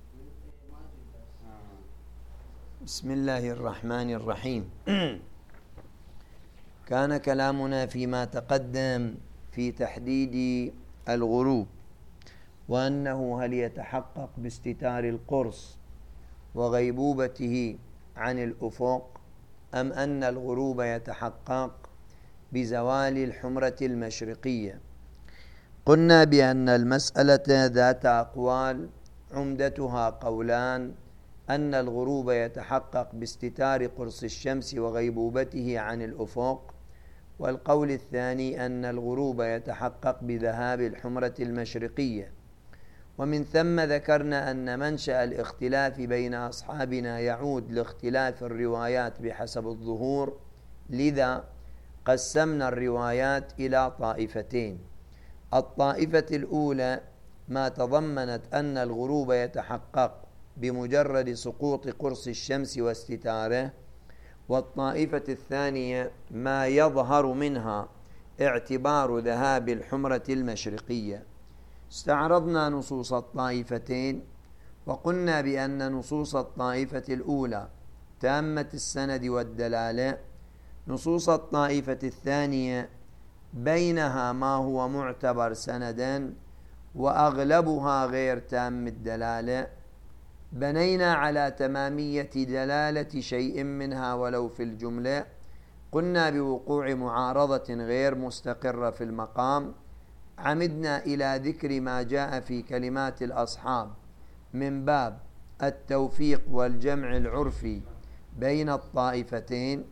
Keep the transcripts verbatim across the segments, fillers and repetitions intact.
بسم الله الرحمن الرحيم. كان كلامنا فيما تقدم في تحديد الغروب، وأنه هل يتحقق باستتار القرص وغيبوبته عن الأفق، أم أن الغروب يتحقق بزوال الحمرة المشرقية. قلنا بأن المسألة ذات أقوال، عمدتها قولان: أن الغروب يتحقق باستتار قرص الشمس وغيبوبته عن الأفق، والقول الثاني أن الغروب يتحقق بذهاب الحمرة المشرقية. ومن ثم ذكرنا أن منشأ الاختلاف بين أصحابنا يعود لاختلاف الروايات بحسب الظهور، لذا قسمنا الروايات إلى طائفتين. الطائفة الأولى ما تضمنت أن الغروب يتحقق بمجرد سقوط قرص الشمس واستتاره، والطائفة الثانية ما يظهر منها اعتبار ذهاب الحمرة المشرقية. استعرضنا نصوص الطائفتين، وقلنا بأن نصوص الطائفة الأولى تامة السند والدلالة، نصوص الطائفة الثانية بينها ما هو معتبر سندا وأغلبها غير تام الدلالة. بنينا على تمامية دلالة شيء منها ولو في الجملة. قلنا بوقوع معارضة غير مستقرة في المقام. عمدنا إلى ذكر ما جاء في كلمات الأصحاب من باب التوفيق والجمع العرفي بين الطائفتين،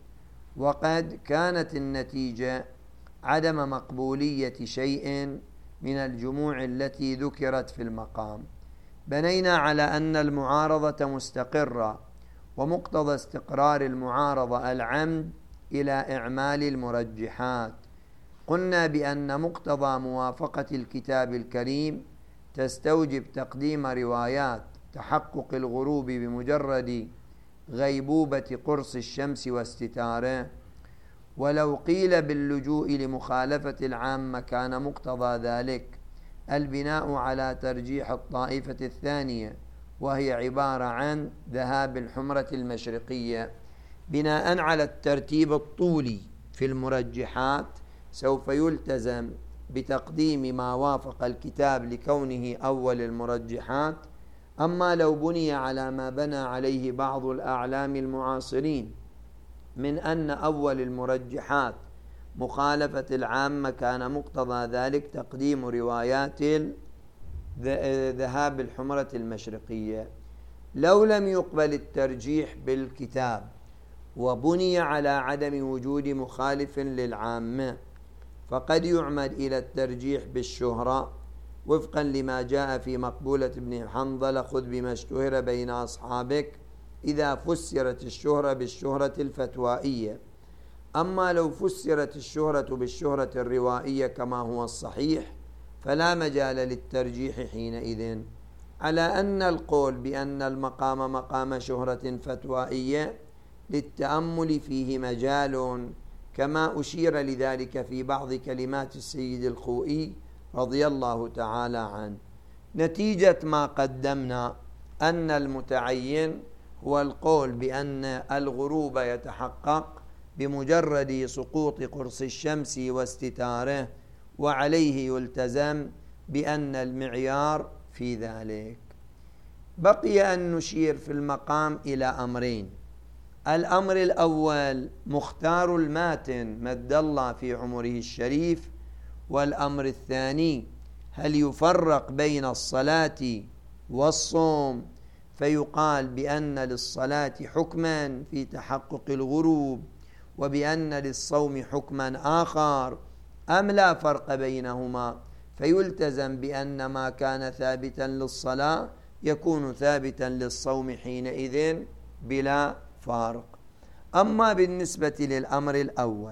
وقد كانت النتيجة عدم مقبولية شيء من الجموع التي ذكرت في المقام. بنينا على أن المعارضة مستقرة، ومقتضى استقرار المعارضة العمد إلى إعمال المرجحات. قلنا بأن مقتضى موافقة الكتاب الكريم تستوجب تقديم روايات تحقق الغروب بمجرد غيبوبة قرص الشمس واستتاره، ولو قيل باللجوء لمخالفة العامة كان مقتضى ذلك البناء على ترجيح الطائفة الثانية، وهي عبارة عن ذهاب الحمرة المشرقية. بناء على الترتيب الطولي في المرجحات سوف يلتزم بتقديم ما وافق الكتاب لكونه أول المرجحات. أما لو بني على ما بنى عليه بعض الأعلام المعاصرين من أن أول المرجحات مخالفة العامة كان مقتضى ذلك تقديم روايات ذهاب الحمرة المشرقية. لو لم يقبل الترجيح بالكتاب وبني على عدم وجود مخالف للعامة، فقد يعمد إلى الترجيح بالشهرة وفقا لما جاء في مقبولة ابن حنظل: خذ بما اشتهر بين أصحابك، إذا فسرت الشهرة بالشهرة الفتوائية. أما لو فسرت الشهرة بالشهرة الروائية كما هو الصحيح فلا مجال للترجيح حينئذ، على أن القول بأن المقام مقام شهرة فتوائية للتأمل فيه مجال، كما أشير لذلك في بعض كلمات السيد الخوئي رضي الله تعالى عنه. نتيجة ما قدمنا أن المتعين هو القول بأن الغروب يتحقق بمجرد سقوط قرص الشمس واستتاره، وعليه يلتزم بأن المعيار في ذلك. بقي أن نشير في المقام إلى أمرين: الأمر الأول مختار الماتن مد الله في عمره الشريف، والأمر الثاني هل يفرق بين الصلاة والصوم فيقال بأن للصلاة حكما في تحقق الغروب وبأن للصوم حكما آخر، أم لا فرق بينهما فيلتزم بأن ما كان ثابتا للصلاة يكون ثابتا للصوم حينئذ بلا فارق. أما بالنسبة للأمر الأول،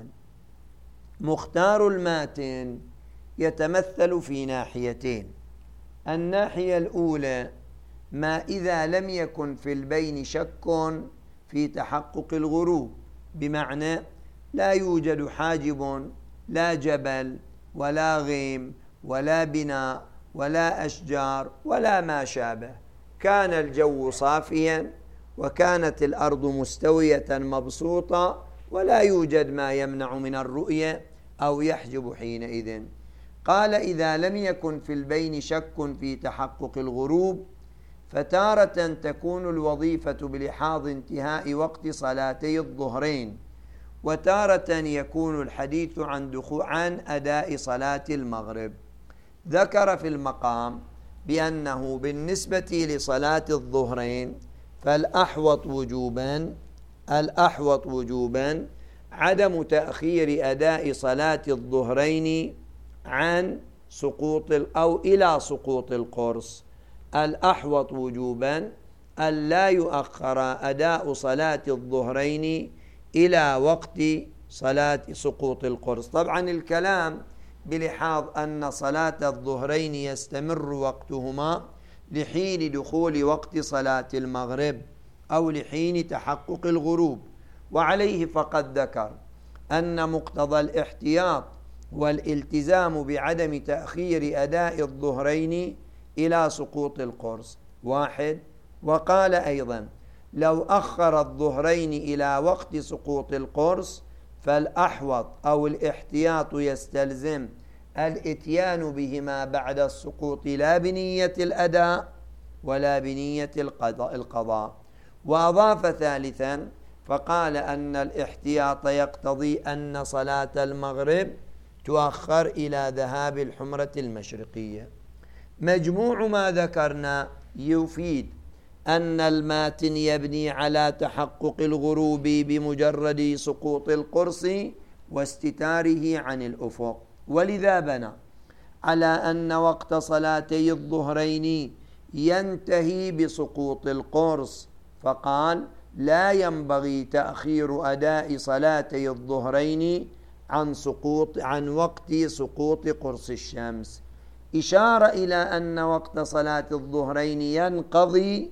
مختار الماتن يتمثل في ناحيتين. الناحية الأولى ما إذا لم يكن في البين شك في تحقق الغروب، بمعنى لا يوجد حاجب، لا جبل ولا غيم ولا بناء ولا أشجار ولا ما شابه، كان الجو صافيا وكانت الأرض مستوية مبسوطة ولا يوجد ما يمنع من الرؤية أو يحجب حينئذ. قال إذا لم يكن في البين شك في تحقق الغروب فتارة تكون الوظيفة بلحاظ انتهاء وقت صلاتي الظهرين، وتارة يكون الحديث عن دخول عن أداء صلاة المغرب. ذكر في المقام بأنه بالنسبة لصلاة الظهرين فالأحوط وجوبا الأحوط وجوبا عدم تأخير أداء صلاة الظهرين عن سقوط أو إلى سقوط القرص. الأحوط وجوبا ألا يؤخر أداء صلاة الظهرين إلى وقت صلاة سقوط القرص. طبعا الكلام بلحاظ أن صلاة الظهرين يستمر وقتهما لحين دخول وقت صلاة المغرب أو لحين تحقق الغروب، وعليه فقد ذكر أن مقتضى الاحتياط والالتزام بعدم تأخير أداء الظهرين إلى سقوط القرص واحد. وقال أيضا لو أخر الظهرين إلى وقت سقوط القرص فالأحوط أو الاحتياط يستلزم الإتيان بهما بعد السقوط لا بنية الأداء ولا بنية القضاء. وأضاف ثالثا فقال أن الاحتياط يقتضي أن صلاة المغرب تؤخر إلى ذهاب الحمرة المشرقية. مجموع ما ذكرنا يفيد أن الماتن يبني على تحقق الغروب بمجرد سقوط القرص واستتاره عن الأفق، ولذا بنى على أن وقت صلاتي الظهرين ينتهي بسقوط القرص، فقال لا ينبغي تأخير أداء صلاتي الظهرين عن سقوط عن وقت سقوط قرص الشمس، إشارة إلى أن وقت صلاة الظهرين ينقضي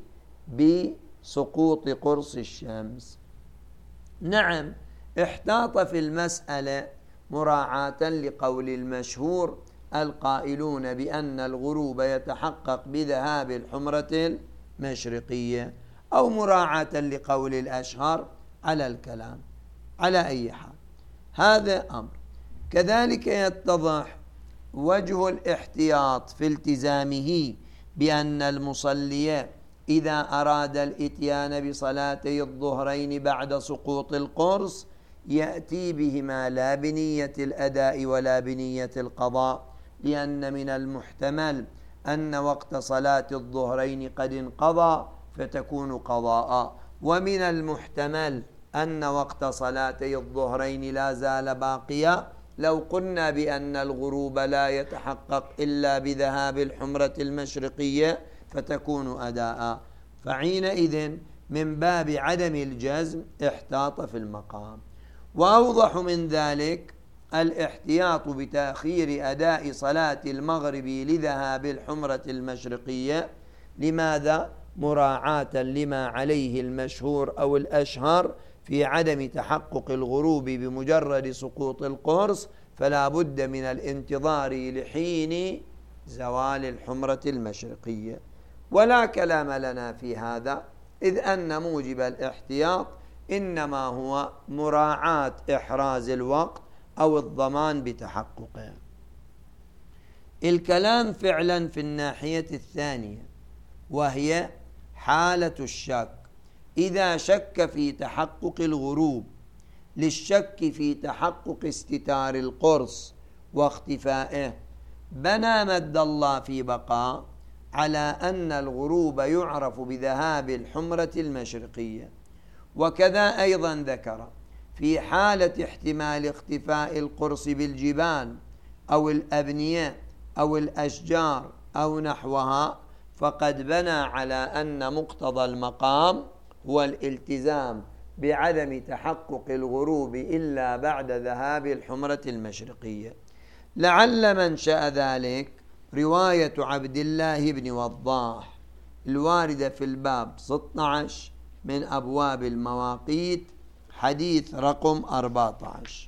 بسقوط قرص الشمس. نعم، احتاط في المسألة مراعاة لقول المشهور القائلون بأن الغروب يتحقق بذهاب الحمرة المشرقية، أو مراعاة لقول الأشهر على الكلام. على أي حال هذا أمر. كذلك يتضح وجه الاحتياط في التزامه بأن المصلي إذا أراد الإتيان بصلاتي الظهرين بعد سقوط القرص يأتي بهما لا بنية الأداء ولا بنية القضاء، لأن من المحتمل أن وقت صلاة الظهرين قد انقضى فتكون قضاء، ومن المحتمل أن وقت صلاتي الظهرين لا زال باقيا لو قلنا بأن الغروب لا يتحقق إلا بذهاب الحمرة المشرقية فتكون أداء، فحينئذ من باب عدم الجزم احتاط في المقام. وأوضح من ذلك الاحتياط بتأخير أداء صلاة المغرب لذهاب الحمرة المشرقية. لماذا؟ مراعاة لما عليه المشهور أو الأشهر في عدم تحقق الغروب بمجرد سقوط القرص، فلا بد من الانتظار لحين زوال الحمرة المشرقية. ولا كلام لنا في هذا، إذ أن موجب الاحتياط إنما هو مراعاة إحراز الوقت أو الضمان بتحققه. الكلام فعلا في الناحية الثانية، وهي حالة الشك. إذا شك في تحقق الغروب للشك في تحقق استتار القرص واختفائه، بنى مد الله في بقاء على أن الغروب يعرف بذهاب الحمرة المشرقية. وكذا أيضا ذكر في حالة احتمال اختفاء القرص بالجبال أو الأبنية أو الأشجار أو نحوها، فقد بنى على أن مقتضى المقام هو الالتزام بعدم تحقق الغروب إلا بعد ذهاب الحمرة المشرقية. لعل منشأ ذلك رواية عبد الله بن وضاح الواردة في الباب ستة عشر من أبواب المواقيت، حديث رقم أربعة عشر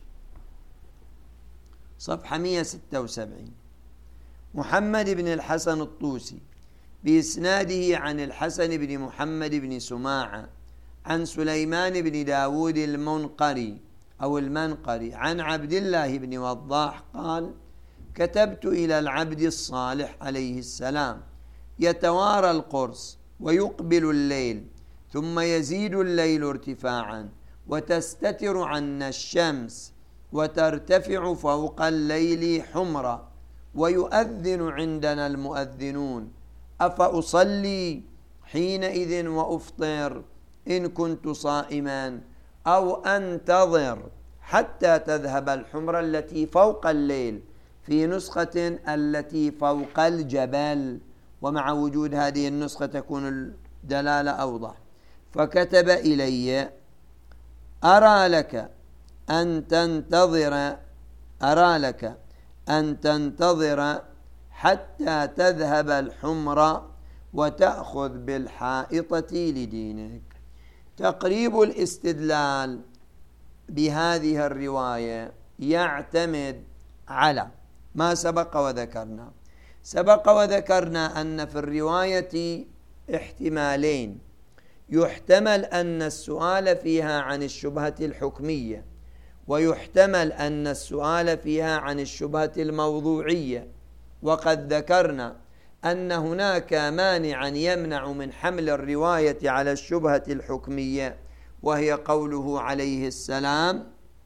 صفحة مئة وستة وسبعين. محمد بن الحسن الطوسي بإسناده عن الحسن بن محمد بن سماعة عن سليمان بن داود المنقري أو المنقري عن عبد الله بن وضاح قال: كتبت إلى العبد الصالح عليه السلام يتوارى القرص ويقبل الليل، ثم يزيد الليل ارتفاعا وتستتر عنا الشمس وترتفع فوق الليل حمرا، ويؤذن عندنا المؤذنون، أفأصلي حينئذ وأفطر إن كنت صائما، أو أنتظر حتى تذهب الحمرة التي فوق الليل، في نسخة التي فوق الجبل، ومع وجود هذه النسخة تكون الدلالة أوضح. فكتب إلي: أرى لك أن تنتظر أرى لك أن تنتظر حتى تذهب الحمرة وتأخذ بالحائطة لدينك. تقريب الاستدلال بهذه الرواية يعتمد على ما سبق وذكرنا. سبق وذكرنا أن في الرواية احتمالين: يحتمل أن السؤال فيها عن الشبهة الحكمية، ويحتمل أن السؤال فيها عن الشبهة الموضوعية. وقد ذكرنا أن هناك مانعا يمنع من حمل الرواية على الشبهة الحكمية، وهي قوله عليه السلام: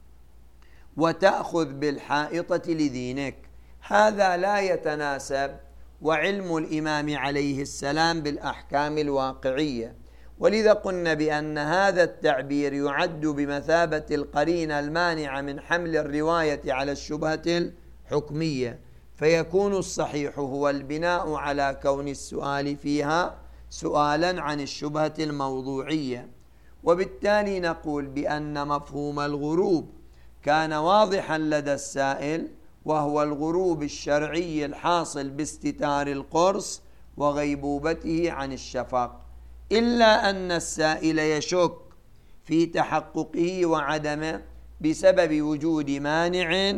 وتأخذ بالحائطة لدينك. هذا لا يتناسب وعلم الإمام عليه السلام بالأحكام الواقعية، ولذا قلنا بأن هذا التعبير يعد بمثابة القرينة المانعة من حمل الرواية على الشبهة الحكمية، فيكون الصحيح هو البناء على كون السؤال فيها سؤالا عن الشبهة الموضوعية. وبالتالي نقول بأن مفهوم الغروب كان واضحا لدى السائل، وهو الغروب الشرعي الحاصل باستتار القرص وغيبوبته عن الشفق، إلا أن السائل يشك في تحققه وعدمه بسبب وجود مانع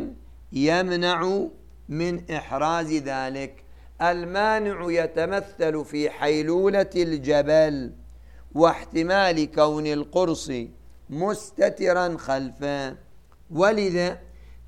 يمنع من إحراز ذلك. المانع يتمثل في حيلولة الجبل واحتمال كون القرص مستترا خلفه، ولذا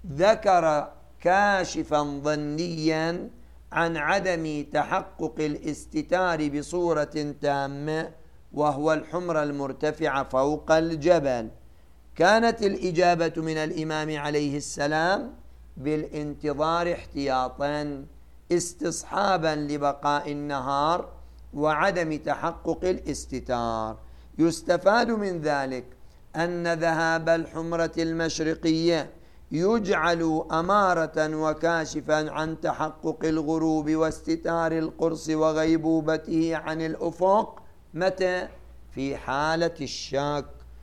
ذكر كاشفا ظنيا عن عدم تحقق الاستتار بصورة تامة، وهو الحمرة المرتفعة فوق الجبل. كانت الإجابة من الإمام عليه السلام بالانتظار احتياطا استصحابا لبقاء النهار وعدم تحقق الاستتار. يستفاد من ذلك أن ذهاب الحمرة المشرقية يجعل أمارة وكاشفا عن تحقق الغروب واستتار القرص وغيبوبته عن الأفق متى؟ في حالة الشك.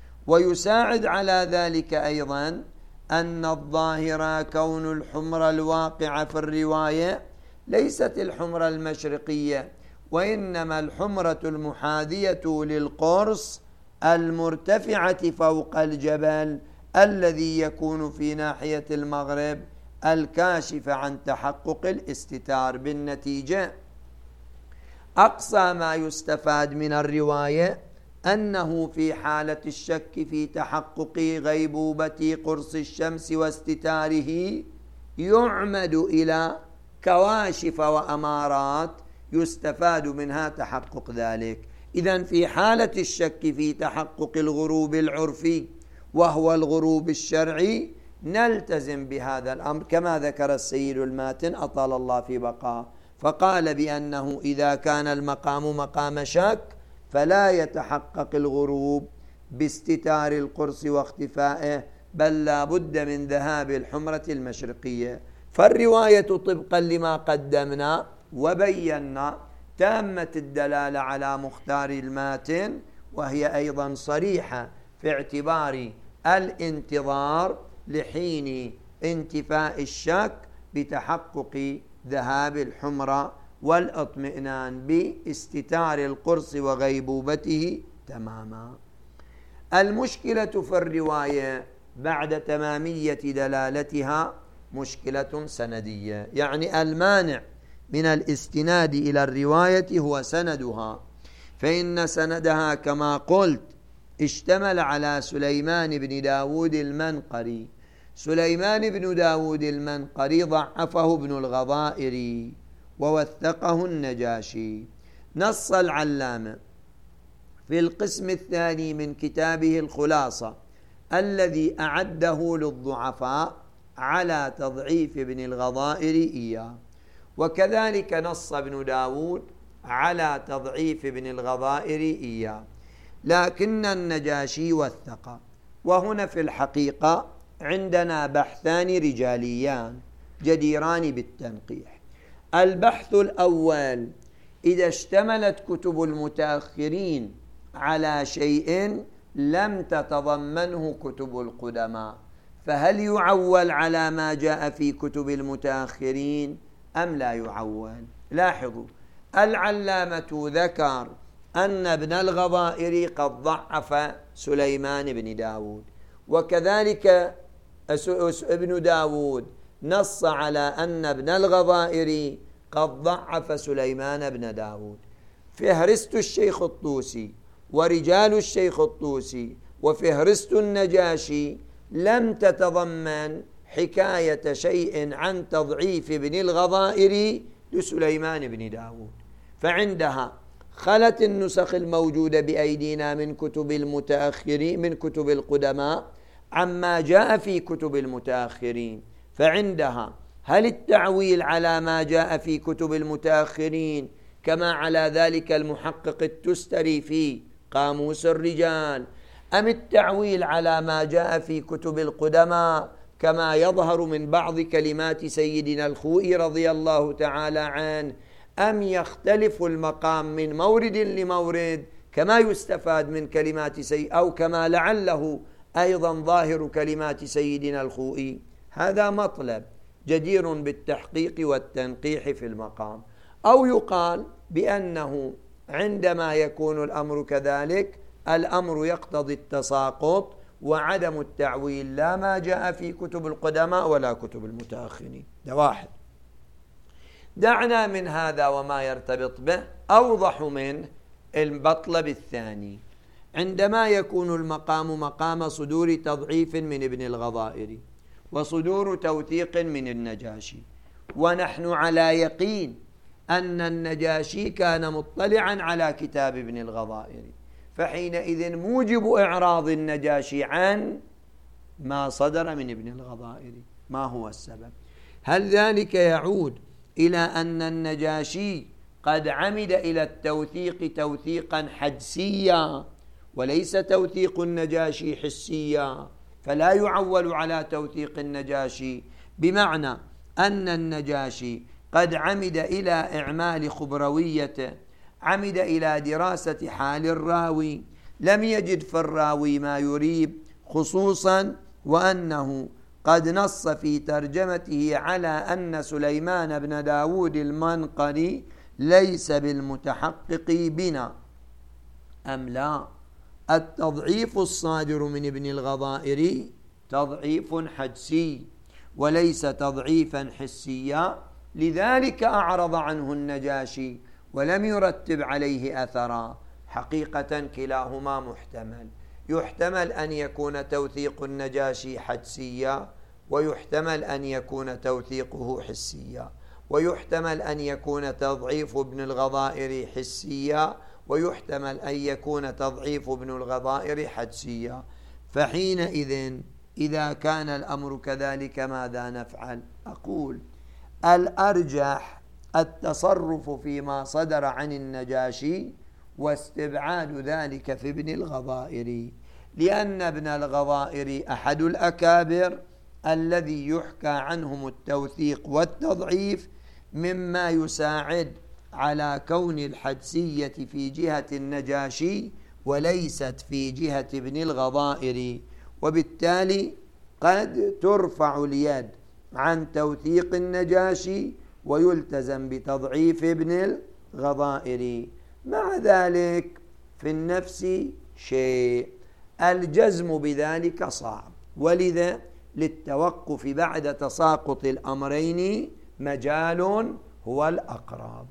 ويساعد على ذلك أيضا أن الظاهر كون الحمرة الواقعة في الرواية ليست الحمرة المشرقية، وإنما الحمرة المحاذية للقرص المرتفعة فوق الجبل الذي يكون في ناحية المغرب الكاشف عن تحقق الاستتار. بالنتيجة أقصى ما يستفاد من الرواية أنه في حالة الشك في تحقق غيبوبة قرص الشمس واستتاره يعمد إلى كواشف وأمارات يستفاد منها تحقق ذلك. إذن في حالة الشك في تحقق الغروب العرفي وهو الغروب الشرعي نلتزم بهذا الأمر كما ذكر السيد الماتن أطال الله في بقاه، فقال بأنه إذا كان المقام مقام شك فلا يتحقق الغروب باستتار القرص واختفائه، بل لا بد من ذهاب الحمرة المشرقية. فالرواية طبقا لما قدمنا وبينا تامة الدلالة على مختار الماتن، وهي أيضا صريحة في اعتبار الانتظار لحين انتفاء الشك بتحقق ذهاب الحمرة والاطمئنان باستتار القرص وغيبوبته تماما. المشكلة في الرواية بعد تمامية دلالتها مشكلة سندية، يعني المانع من الاستناد إلى الرواية هو سندها، فإن سندها كما قلت اشتمل على سليمان بن داود المنقري. سليمان بن داود المنقري ضعفه ابن الغضائر ووثقه النجاشي. نص العلامة في القسم الثاني من كتابه الخلاصة الذي أعده للضعفاء على تضعيف ابن الغضائر إياه، وكذلك نص ابن داود على تضعيف ابن الغضائر إياه، لكن النجاشي وثق. وهنا في الحقيقة عندنا بحثان رجاليان جديران بالتنقيح. البحث الأول: إذا اشتملت كتب المتأخرين على شيء لم تتضمنه كتب القدماء، فهل يعول على ما جاء في كتب المتأخرين أم لا يعول؟ لاحظوا، العلامة ذكر أن ابن الغضائر قد ضعف سليمان بن داود، وكذلك ابن داود نص على أن ابن الغضائر قد ضعف سليمان بن داود. فهرست الشيخ الطوسي ورجال الشيخ الطوسي وفهرست النجاشي لم تتضمن حكاية شيء عن تضعيف ابن الغضائر لسليمان بن داود، فعندها خلت النسخ الموجودة بأيدينا من كتب المتأخرين من كتب القدماء عما جاء في كتب المتأخرين، فعندها هل التعويل على ما جاء في كتب المتأخرين كما على ذلك المحقق التستري في قاموس الرجال، أم التعويل على ما جاء في كتب القدماء كما يظهر من بعض كلمات سيدنا الخوئي رضي الله تعالى عنه، أم يختلف المقام من مورد لمورد كما يستفاد من كلمات سي أو كما لعله أيضا ظاهر كلمات سيدنا الخوئي؟ هذا مطلب جدير بالتحقيق والتنقيح في المقام. أو يقال بأنه عندما يكون الأمر كذلك الأمر يقتضي التساقط وعدم التعويل، لا ما جاء في كتب القدماء ولا كتب المتأخرين. ده واحد. دعنا من هذا وما يرتبط به. أوضح منه المطلب الثاني: عندما يكون المقام مقام صدور تضعيف من ابن الغضائر وصدور توثيق من النجاشي، ونحن على يقين أن النجاشي كان مطلعا على كتاب ابن الغضائر، فحينئذ موجب إعراض النجاشي عن ما صدر من ابن الغضائر. ما هو السبب؟ هل ذلك يعود إلى أن النجاشي قد عمد إلى التوثيق توثيقا حدسيا وليس توثيق النجاشي حسيا، فلا يعول على توثيق النجاشي، بمعنى أن النجاشي قد عمد إلى إعمال خبرويته، عمد إلى دراسة حال الراوي، لم يجد في الراوي ما يريب، خصوصا وأنه قد نص في ترجمته على أن سليمان بن داود المنقري ليس بالمتحقق بنا. أم لا؟ التضعيف الصادر من ابن الغضائر تضعيف حدسي وليس تضعيفا حسيا، لذلك أعرض عنه النجاشي ولم يرتب عليه أثرا. حقيقة كلاهما محتمل، يحتمل أن يكون توثيق النجاشي حدسيا، ويحتمل أن يكون توثيقه حسيا، ويحتمل أن يكون تضعيف ابن الغضائر حسيا، ويحتمل أن يكون تضعيف ابن الغضائر حدسيا. فحينئذ إذا كان الأمر كذلك ماذا نفعل؟ أقول الأرجح التصرف فيما صدر عن النجاشي واستبعاد ذلك في ابن الغضائر، لأن ابن الغضائر أحد الأكابر الذي يحكى عنهم التوثيق والتضعيف، مما يساعد على كون الحدسية في جهة النجاشي وليست في جهة ابن الغضائر، وبالتالي قد ترفع اليد عن توثيق النجاشي ويلتزم بتضعيف ابن الغضائر. مع ذلك في النفس شيء، الجزم بذلك صعب، ولذا للتوقف بعد تساقط الأمرين مجال هو الأقرب.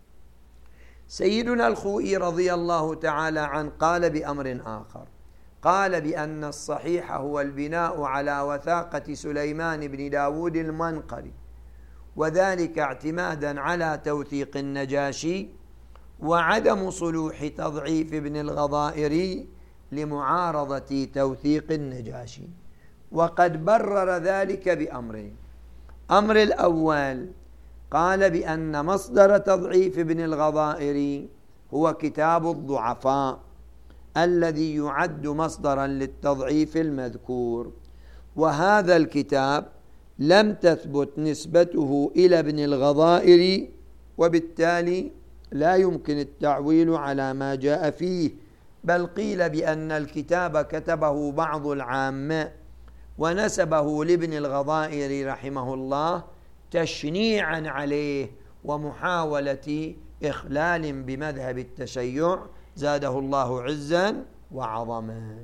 سيدنا الخوئي رضي الله تعالى عنه قال بأمر آخر، قال بأن الصحيح هو البناء على وثاقة سليمان بن داود المنقري، وذلك اعتمادا على توثيق النجاشي وعدم صلوح تضعيف ابن الغضائري لمعارضة توثيق النجاشي. وقد برر ذلك بأمرين: أمر الأول قال بأن مصدر تضعيف ابن الغضائري هو كتاب الضعفاء الذي يعد مصدرا للتضعيف المذكور، وهذا الكتاب لم تثبت نسبته إلى ابن الغضائري، وبالتالي لا يمكن التعويل على ما جاء فيه، بل قيل بأن الكتاب كتبه بعض العامة ونسبه لابن الغضائري رحمه الله تشنيعا عليه ومحاولة إخلال بمذهب التشيع زاده الله عزا وعظما.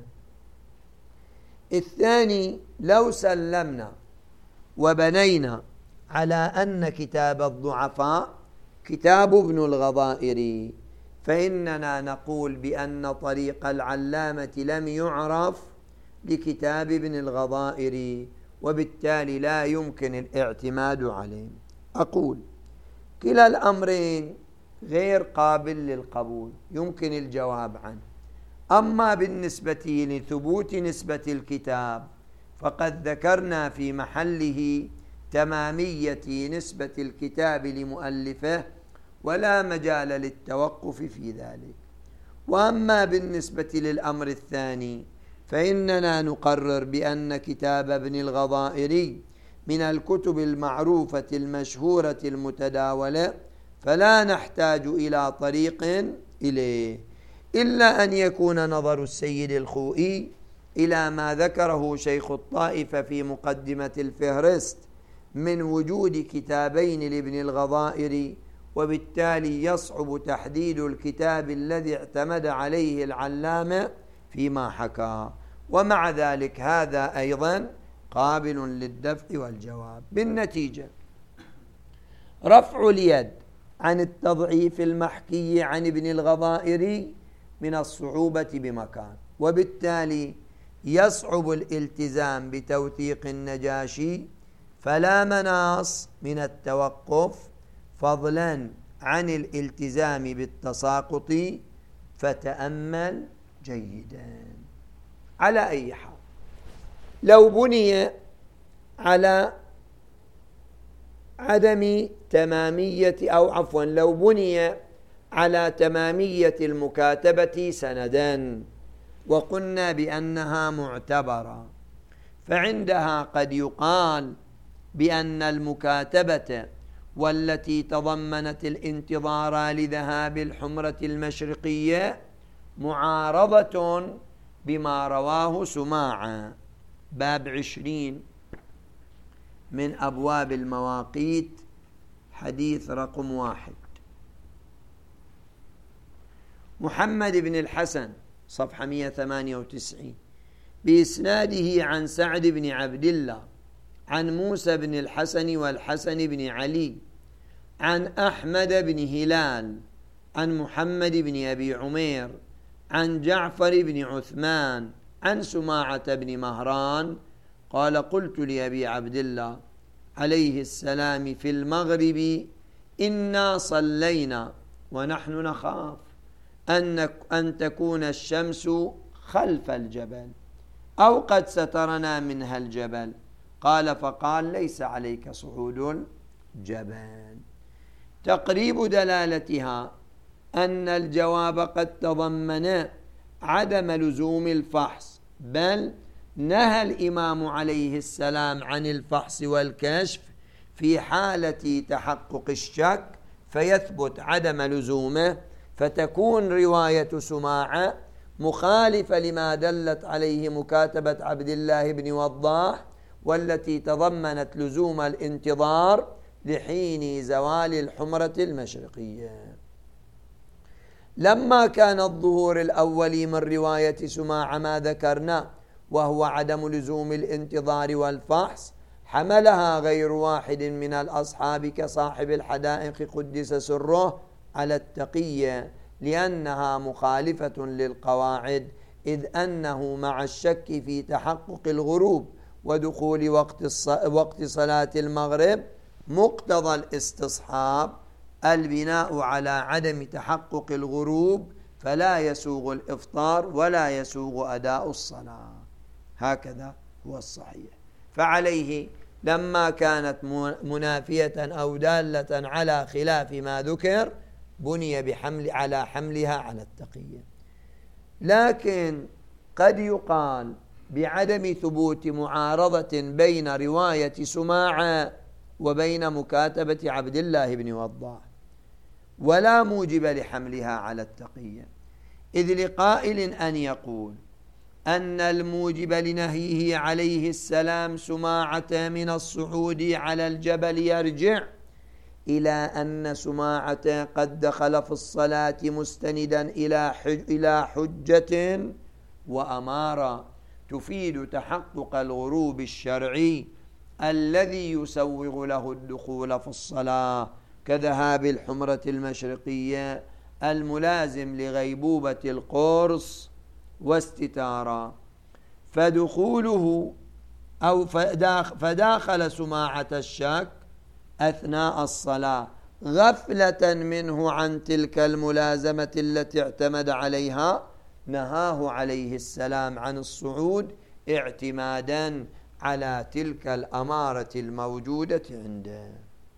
الثاني، لو سلمنا وبنينا على أن كتاب الضعفاء كتاب ابن الغضائري، فإننا نقول بأن طريق العلامة لم يعرف لكتاب ابن الغضائري، وبالتالي لا يمكن الاعتماد عليه. أقول كلا الأمرين غير قابل للقبول، يمكن الجواب عنه. أما بالنسبة لثبوت نسبة الكتاب فقد ذكرنا في محله تمامية نسبة الكتاب لمؤلفه، ولا مجال للتوقف في ذلك. وأما بالنسبة للأمر الثاني فإننا نقرر بأن كتاب ابن الغضائري من الكتب المعروفة المشهورة المتداولة، فلا نحتاج إلى طريق إليه، إلا أن يكون نظر السيد الخوئي إلى ما ذكره شيخ الطائفة في مقدمة الفهرست من وجود كتابين لابن الغضائري، وبالتالي يصعب تحديد الكتاب الذي اعتمد عليه العلامة فيما حكى. ومع ذلك هذا أيضا قابل للدفع والجواب. بالنتيجة رفع اليد عن التضعيف المحكي عن ابن الغضائري من الصعوبة بمكان، وبالتالي يصعب الالتزام بتوثيق النجاشي، فلا مناص من التوقف فضلا عن الالتزام بالتساقط، فتأمل جيدا. على أي حال، لو بني على عدم تمامية أو عفوا لو بني على تمامية المكاتبة سندا وقلنا بأنها معتبرة، فعندها قد يقال بأن المكاتبة والتي تضمنت الانتظار لذهاب الحمرة المشرقية معارضة بما رواه سماعة، باب عشرين من أبواب المواقيت، حديث رقم واحد. محمد بن الحسن صفحة مئة وثمانية وتسعين بإسناده عن سعد بن عبد الله عن موسى بن الحسن والحسن بن علي عن أحمد بن هلال عن محمد بن أبي عمير عن جعفر بن عثمان عن سماعة بن مهران قال: قلت لأبي عبد الله عليه السلام في المغرب: إنا صلينا ونحن نخاف أن أن تكون الشمس خلف الجبل أو قد سترنا منها الجبل. قال: فقال: ليس عليك صعود الجبل. تقريب دلالتها أن الجواب قد تضمن عدم لزوم الفحص، بل نهى الإمام عليه السلام عن الفحص والكشف في حالة تحقق الشك فيثبت عدم لزومه، فتكون رواية سماعة مخالفة لما دلت عليه مكاتبة عبد الله بن وضاح، والتي تضمنت لزوم الانتظار لحين زوال الحمرة المشرقية. لما كان الظهور الأول من رواية سماعة ما ذكرنا، وهو عدم لزوم الانتظار والفحص، حملها غير واحد من الأصحاب كصاحب الحدائق قدس سره على التقية، لأنها مخالفة للقواعد، إذ أنه مع الشك في تحقق الغروب ودخول وقت, وقت صلاة المغرب مقتضى الاستصحاب البناء على عدم تحقق الغروب، فلا يسوغ الإفطار ولا يسوغ أداء الصلاة. هكذا هو الصحيح. فعليه لما كانت منافية أو دالة على خلاف ما ذكر بني بحمل على حملها على التقية. لكن قد يقال بعدم ثبوت معارضة بين رواية سماعة وبين مكاتبة عبد الله بن وضاح، ولا موجب لحملها على التقية، إذ لقائل أن يقول أن الموجب لنهيه عليه السلام سماعة من الصعود على الجبل يرجع إلى أن سماعة قد دخل في الصلاة مستندا إلى إلى حجة وأمارة تفيد تحقق الغروب الشرعي الذي يسوغ له الدخول في الصلاة، كذهاب الحمرة المشرقية الملازم لغيبوبة القرص واستتارة، فدخوله أو فداخل سماعة الشك أثناء الصلاة غفلة منه عن تلك الملازمة التي اعتمد عليها، نهاه عليه السلام عن الصعود اعتمادا على تلك الأمارة الموجودة عنده.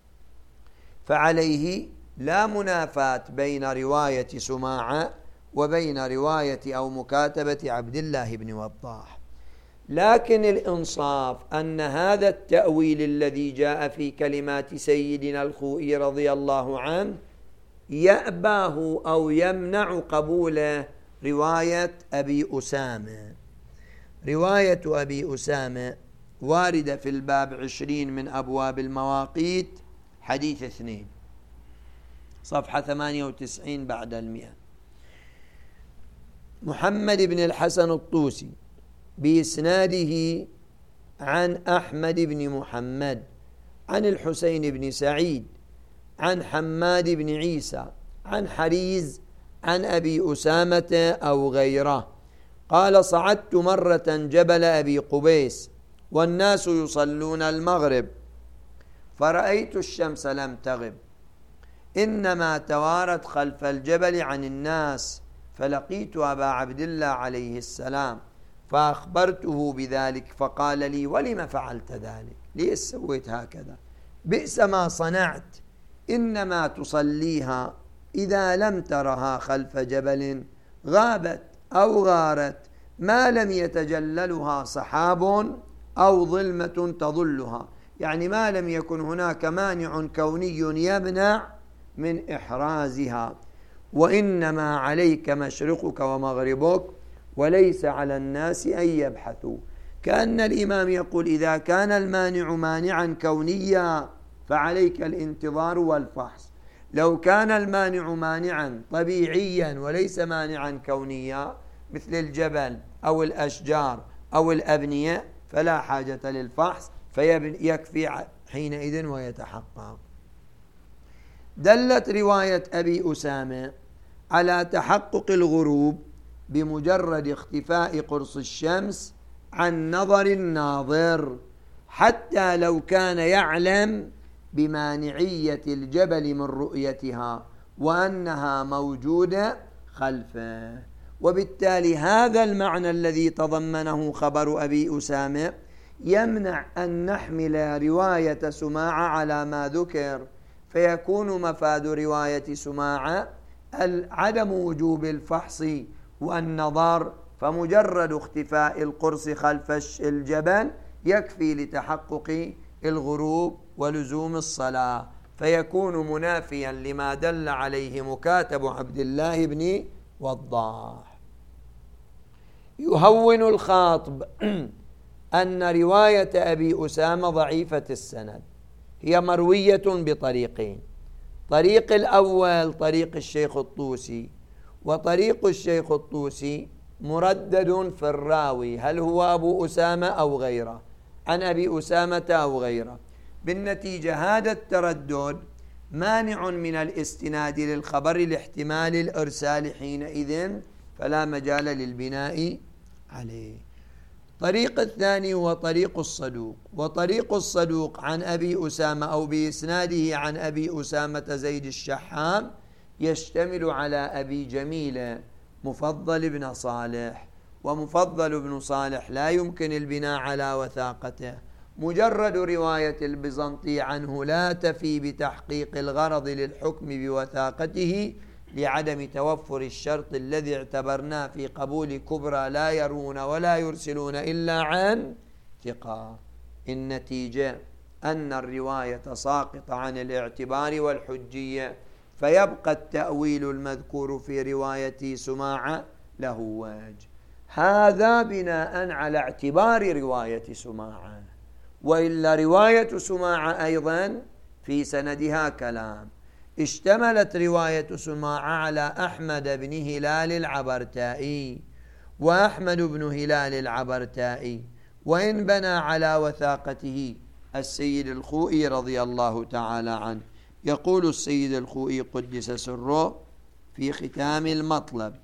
فعليه لا منافاة بين رواية سماعة وبين رواية أو مكاتبة عبد الله بن وضاح، لكن الإنصاف أن هذا التأويل الذي جاء في كلمات سيدنا الخوئي رضي الله عنه يأباه أو يمنع قبول رواية أبي أسامة. رواية أبي أسامة واردة في الباب عشرين من أبواب المواقيت، حديث اثنين، صفحة ثمانية وتسعين بعد المئة. محمد بن الحسن الطوسي بإسناده عن أحمد بن محمد عن الحسين بن سعيد عن حماد بن عيسى عن حريز عن أبي أسامة أو غيره قال: صعدت مرة جبل أبي قبيس والناس يصلون المغرب، فرأيت الشمس لم تغب، إنما توارت خلف الجبل عن الناس، فلقيت أبا عبد الله عليه السلام فأخبرته بذلك، فقال لي: ولم فعلت ذلك؟ ليش سويت هكذا؟ بئس ما صنعت، إنما تصليها إذا لم ترها خلف جبل غابت أو غارت ما لم يتجللها سحاب أو ظلمة تظلها، يعني ما لم يكن هناك مانع كوني يمنع من إحرازها، وإنما عليك مشرقك ومغربك وليس على الناس أن يبحثوا. كأن الإمام يقول: إذا كان المانع مانعا كونيا فعليك الانتظار والفحص، لو كان المانع مانعا طبيعيا وليس مانعا كونيا مثل الجبل أو الأشجار أو الأبنية فلا حاجة للفحص، فيكفي حينئذ ويتحقق. دلت رواية أبي أسامة على تحقق الغروب بمجرد اختفاء قرص الشمس عن نظر الناظر، حتى لو كان يعلم بمانعية الجبل من رؤيتها وأنها موجودة خلفه. وبالتالي هذا المعنى الذي تضمنه خبر أبي أسامة يمنع أن نحمل رواية سماعة على ما ذكر، فيكون مفاد رواية سماعة عدم وجوب الفحص والنظر، فمجرد اختفاء القرص خلف الجبل يكفي لتحقق الغروب ولزوم الصلاة، فيكون منافيا لما دل عليه مكاتب عبد الله بن وضاح. يهون الخاطب أن رواية أبي أسامة ضعيفة السند، هي مروية بطريقين: طريق الأول طريق الشيخ الطوسي، وطريق الشيخ الطوسي مردد في الراوي، هل هو أبو أسامة أو غيره؟ عن أبي أسامة أو غيره. بالنتيجة هذا التردد مانع من الاستناد للخبر لاحتمال الإرسال حينئذ، فلا مجال للبناء عليه. طريق الثاني هو طريق الصدوق. وطريق الصدوق عن أبي أسامة أو بإسناده عن أبي أسامة زيد الشحام يشتمل على أبي جميل مفضل بن صالح، ومفضل بن صالح لا يمكن البناء على وثاقته. مجرد رواية البيزنطي عنه لا تفي بتحقيق الغرض للحكم بوثاقته لعدم توفر الشرط الذي اعتبرناه في قبول كبرى لا يرون ولا يرسلون إلا عن ثقة. النتيجة أن الرواية ساقطة عن الاعتبار والحجية، فيبقى التأويل المذكور في رواية سماعة له وجه. هذا بناء على اعتبار رواية سماعة، وإلا رواية سماعة أيضا في سندها كلام. اشتملت رواية سماعة على أحمد بن هلال العبرتائي، وأحمد بن هلال العبرتائي وإن بنى على وثاقته السيد الخوئي رضي الله تعالى عنه. يقول السيد الخوئي قدس سره في ختام المطلب: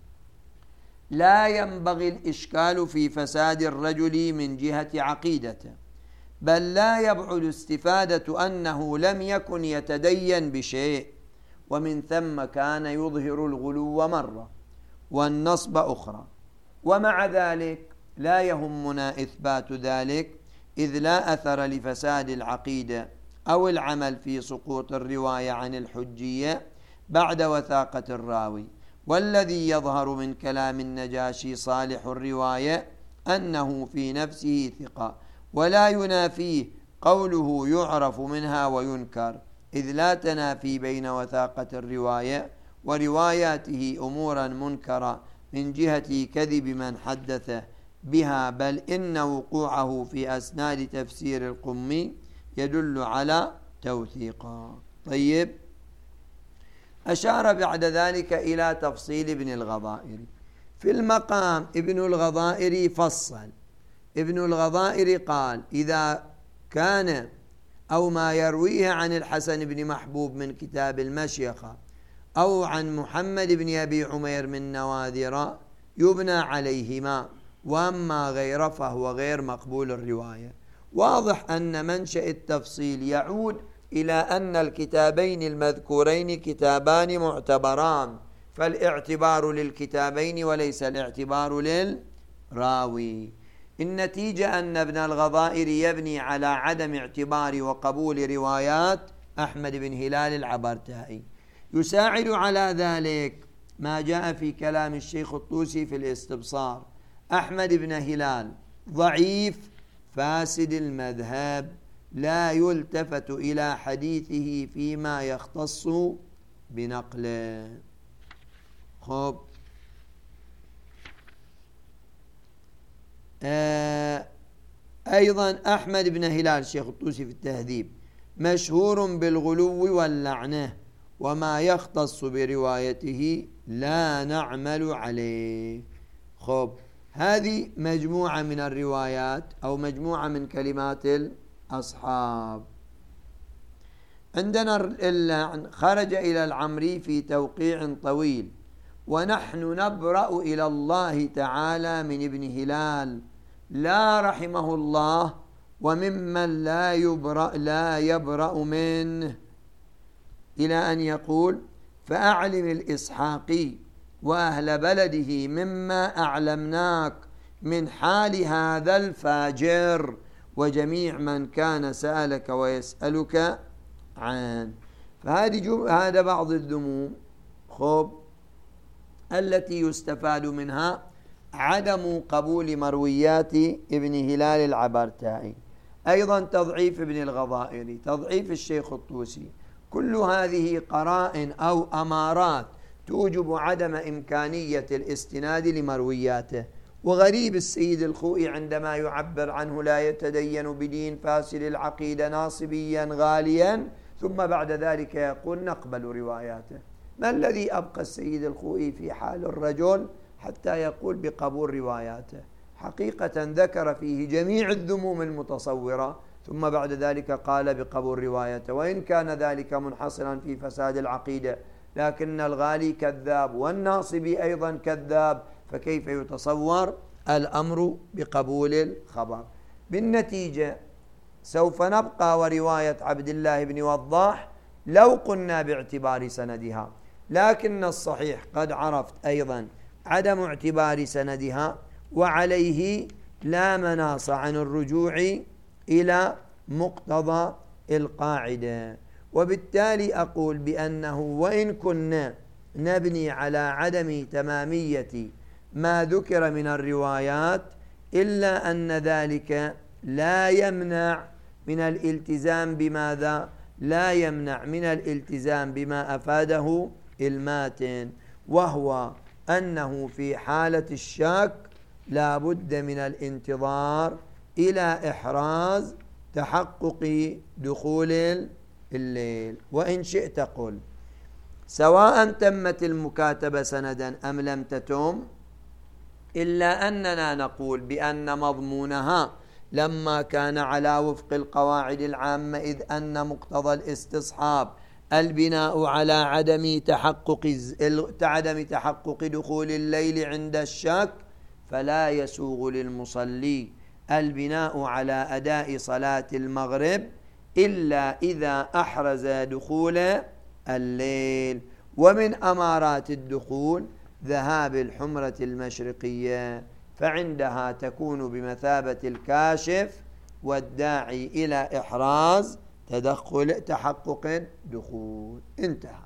لا ينبغي الإشكال في فساد الرجل من جهة عقيدته، بل لا يبعد استفادة أنه لم يكن يتدين بشيء، ومن ثم كان يظهر الغلو مرة والنصب أخرى. ومع ذلك لا يهمنا إثبات ذلك، إذ لا أثر لفساد العقيدة أو العمل في سقوط الرواية عن الحجية بعد وثاقة الراوي. والذي يظهر من كلام النجاشي صالح الرواية أنه في نفسه ثقة، ولا ينافيه قوله يعرف منها وينكر، إذ لا تنافي بين وثاقة الرواية ورواياته أمورا منكرة من جهة كذب من حدث بها، بل إن وقوعه في أسناد تفسير القمي يدل على توثيقه. طيب، أشار بعد ذلك إلى تفصيل ابن الغضائر. في المقام ابن الغضائر فصل. ابن الغضائر قال: إذا كان أو ما يرويه عن الحسن بن محبوب من كتاب المشيخة أو عن محمد بن أبي عمير من نواذر يبنى عليهما، وأما غير فهو غير مقبول الرواية. واضح أن منشأ التفصيل يعود إلى أن الكتابين المذكورين كتابان معتبران، فالاعتبار للكتابين وليس الاعتبار للراوي. النتيجة أن ابن الغضائر يبني على عدم اعتبار وقبول روايات أحمد بن هلال العبرتائي. يساعد على ذلك ما جاء في كلام الشيخ الطوسي في الاستبصار: أحمد بن هلال ضعيف فاسد المذهب، لا يلتفت إلى حديثه فيما يختص بنقله. خب آه أيضا أحمد بن هلال الشيخ الطوسي في التهذيب مشهور بالغلو واللعنة، وما يختص بروايته لا نعمل عليه. خب هذه مجموعة من الروايات أو مجموعة من كلمات الأصحاب. عندنا اللعن خرج إلى العمري في توقيع طويل: ونحن نبرأ إلى الله تعالى من ابن هلال لا رحمه الله، وممن لا يبرأ لا يبرأ منه، إلى أن يقول: فأعلم الإسحاقي وأهل بلده مما أعلمناك من حال هذا الفاجر وجميع من كان سألك ويسألك عنه. فهذه هذا بعض الذموم خب التي يستفاد منها عدم قبول مرويات ابن هلال العبرتائي. أيضا تضعيف ابن الغضائر، تضعيف الشيخ الطوسي، كل هذه قرائن أو أمارات توجب عدم إمكانية الاستناد لمروياته. وغريب السيد الخوئي عندما يعبر عنه: لا يتدين بدين فاسد العقيدة ناصبيا غاليا، ثم بعد ذلك يقول نقبل رواياته. ما الذي أبقى السيد الخوئي في حال الرجل حتى يقول بقبول رواياته؟ حقيقة ذكر فيه جميع الذموم المتصورة، ثم بعد ذلك قال بقبول روايته، وإن كان ذلك منحصرا في فساد العقيدة، لكن الغالي كذاب والناصبي أيضا كذاب، فكيف يتصور الأمر بقبول الخبر؟ بالنتيجة سوف نبقى ورواية عبد الله بن وضاح لو قلنا باعتبار سندها، لكن الصحيح قد عرفت أيضا عدم اعتبار سندها، وعليه لا مناص عن الرجوع إلى مقتضى القاعدة. وبالتالي أقول بأنه وإن كنا نبني على عدم تمامية ما ذكر من الروايات، إلا أن ذلك لا يمنع من الالتزام بماذا؟ لا يمنع من الالتزام بما أفاده الماتن، وهو أنه في حالة الشك لا بد من الانتظار إلى إحراز تحقق دخول الليل. وإن شئت قل سواء تمت المكاتبة سندا أم لم تتم، إلا أننا نقول بأن مضمونها لما كان على وفق القواعد العامة، إذ أن مقتضى الاستصحاب البناء على عدم تحقق عدم تحقق دخول الليل عند الشك، فلا يسوغ للمصلي البناء على أداء صلاة المغرب إلا إذا أحرز دخول الليل. ومن أمارات الدخول ذهاب الحمرة المشرقية، فعندها تكون بمثابة الكاشف والداعي إلى إحراز تدخل تحقق دخول. انتهى.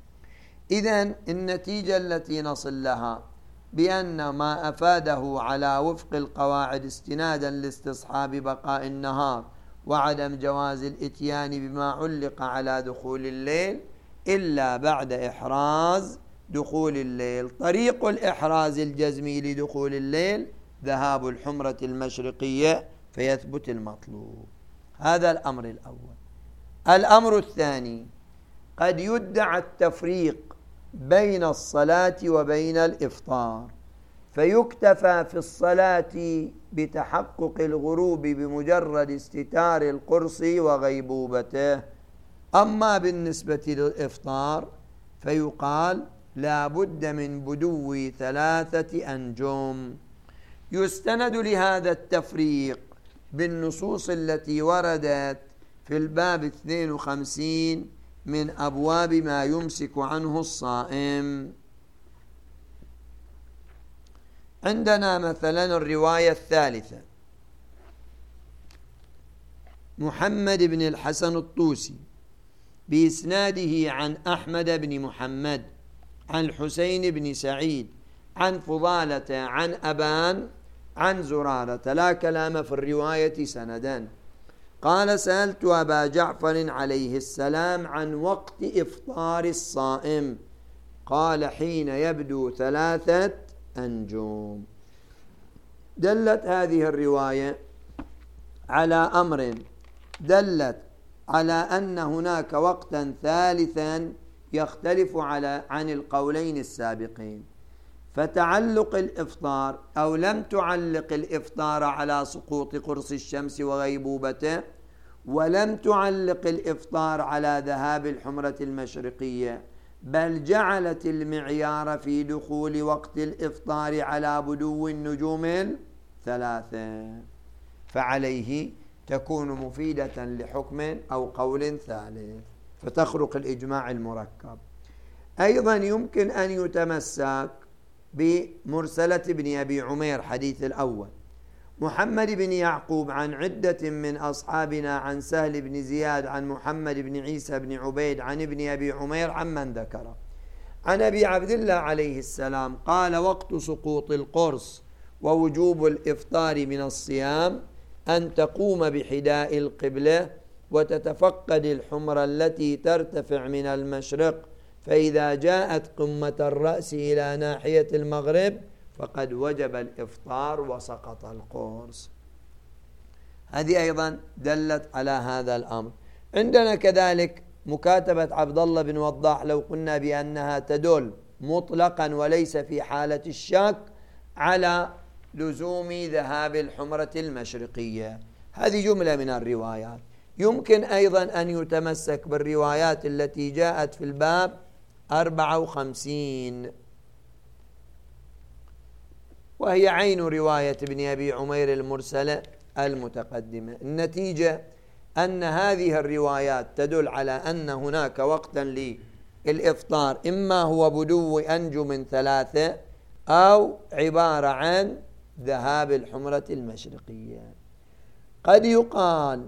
إذن النتيجة التي نصل لها بأن ما أفاده على وفق القواعد استنادا لاستصحاب بقاء النهار وعدم جواز الإتيان بما علق على دخول الليل إلا بعد إحراز دخول الليل. طريق الإحراز الجزمي لدخول الليل ذهاب الحمرة المشرقية فيثبت المطلوب. هذا الأمر الأول. الأمر الثاني، قد يدعى التفريق بين الصلاة وبين الإفطار، فيكتفى في الصلاة بتحقق الغروب بمجرد استتار القرص وغيبوبته، أما بالنسبة للإفطار فيقال لا بد من بدو ثلاثة أنجم. يستند لهذا التفريق بالنصوص التي وردت في الباب اثنين وخمسين من أبواب ما يمسك عنه الصائم. عندنا مثلا الرواية الثالثة، محمد بن الحسن الطوسي بإسناده عن أحمد بن محمد عن حسين بن سعيد عن فضالة عن أبان عن زرارة، لا كلام في الرواية سندا. قال سألت أبا جعفر عليه السلام عن وقت إفطار الصائم، قال حين يبدو ثلاثة أنجم. دلت هذه الرواية على أمر، دلت على أن هناك وقتا ثالثا يختلف على عن القولين السابقين، فتعلق الإفطار أو لم تعلق الإفطار على سقوط قرص الشمس وغيبوبته، ولم تعلق الإفطار على ذهاب الحمرة المشرقية، بل جعلت المعيار في دخول وقت الإفطار على بدو النجوم الثلاثة، فعليه تكون مفيدة لحكم أو قول ثالث، فتخرق الإجماع المركب. أيضا يمكن أن يتمسك بمرسلة بن أبي عمير حديث الأول، محمد بن يعقوب عن عدة من أصحابنا عن سهل بن زياد عن محمد بن عيسى بن عبيد عن ابن أبي عمير عمن ذكره عن أبي عبد الله عليه السلام قال وقت سقوط القرص ووجوب الإفطار من الصيام أن تقوم بحداء القبلة وتتفقد الحمرة التي ترتفع من المشرق، فإذا جاءت قمة الرأس إلى ناحية المغرب فقد وجب الإفطار وسقط القرص. هذه أيضا دلت على هذا الأمر. عندنا كذلك مكاتبة عبد الله بن وضاح، لو قلنا بأنها تدل مطلقا وليس في حالة الشك على لزوم ذهاب الحمرة المشرقية. هذه جملة من الروايات. يمكن أيضا أن يتمسك بالروايات التي جاءت في الباب أربعة وخمسين، وهي عين رواية ابن أبي عمير المرسلة المتقدمة. النتيجة أن هذه الروايات تدل على أن هناك وقتا للإفطار، إما هو بدو أنجم ثلاثة أو عبارة عن ذهاب الحمرة المشرقية. قد يقال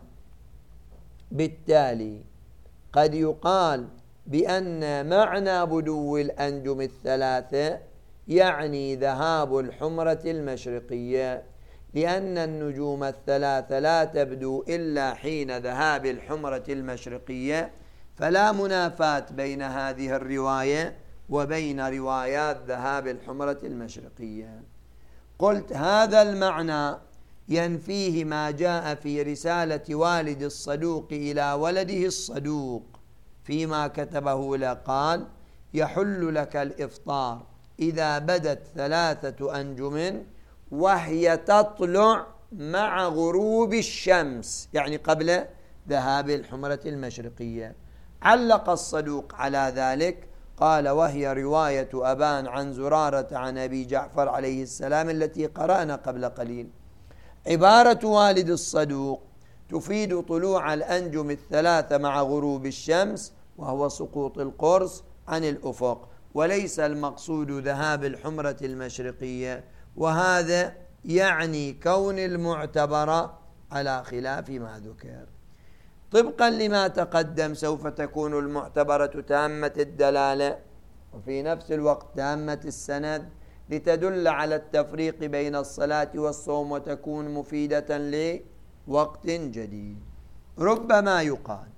بالتالي قد يقال بأن معنى بدو الأنجم الثلاثة يعني ذهاب الحمرة المشرقية، لأن النجوم الثلاثة لا تبدو إلا حين ذهاب الحمرة المشرقية، فلا منافاة بين هذه الرواية وبين روايات ذهاب الحمرة المشرقية. قلت هذا المعنى ينفيه ما جاء في رسالة والد الصدوق إلى ولده الصدوق فيما كتبه له، قال: يحل لك الإفطار إذا بدت ثلاثة أنجم وهي تطلع مع غروب الشمس، يعني قبل ذهاب الحمرة المشرقية. علق الصدوق على ذلك، قال: وهي رواية أبان عن زرارة عن أبي جعفر عليه السلام التي قرأنا قبل قليل. عبارة والد الصدوق تفيد طلوع الأنجم الثلاثة مع غروب الشمس، وهو سقوط القرص عن الأفق، وليس المقصود ذهاب الحمرة المشرقية، وهذا يعني كون المعتبر على خلاف ما ذكر. طبقا لما تقدم سوف تكون المعتبرة تامة الدلالة وفي نفس الوقت تامة السند، لتدل على التفريق بين الصلاة والصوم وتكون مفيدة لوقت جديد. ربما يقال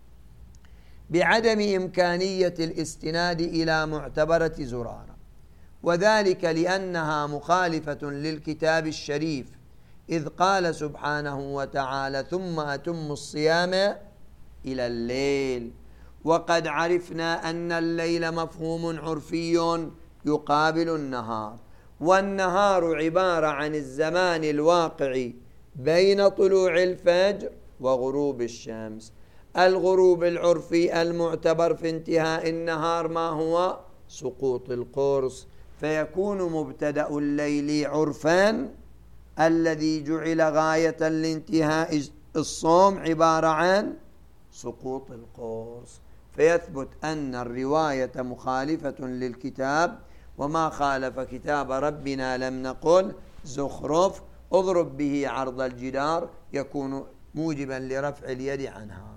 بعدم إمكانية الاستناد إلى معتبرة زرارة، وذلك لأنها مخالفة للكتاب الشريف، إذ قال سبحانه وتعالى: ثم أتموا الصيام إلى الليل. وقد عرفنا أن الليل مفهوم عرفي يقابل النهار، والنهار عبارة عن الزمان الواقع بين طلوع الفجر وغروب الشمس. الغروب العرفي المعتبر في انتهاء النهار ما هو؟ سقوط القرص، فيكون مبتدأ الليل عرفا الذي جعل غاية لانتهاء الصوم عبارة عن سقوط القرص، فيثبت أن الرواية مخالفة للكتاب، وما خالف كتاب ربنا لم نقل زخرف اضرب به عرض الجدار يكون موجبا لرفع اليد عنها.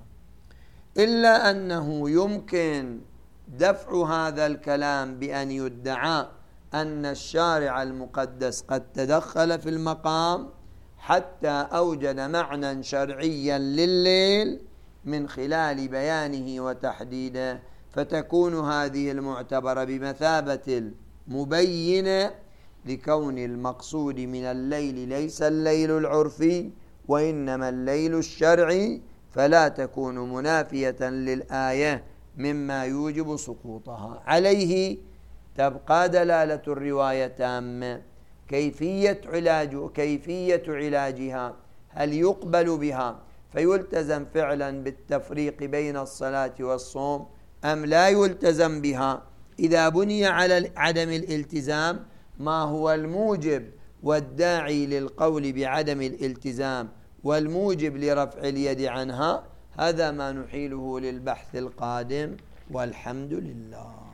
إلا أنه يمكن دفع هذا الكلام بأن يدعى أن الشارع المقدس قد تدخل في المقام حتى أوجد معنى شرعيا لليل من خلال بيانه وتحديده، فتكون هذه المعتبرة بمثابة المبينة لكون المقصود من الليل ليس الليل العرفي وإنما الليل الشرعي، فلا تكون منافية للآية مما يوجب سقوطها. عليه تبقى دلالة الرواية تامة. كيفية علاج كيفية علاجها، هل يقبل بها فيلتزم فعلا بالتفريق بين الصلاة والصوم أم لا يلتزم بها؟ إذا بني على عدم الالتزام، ما هو الموجب والداعي للقول بعدم الالتزام والموجب لرفع اليد عنها؟ هذا ما نحيله للبحث القادم، والحمد لله.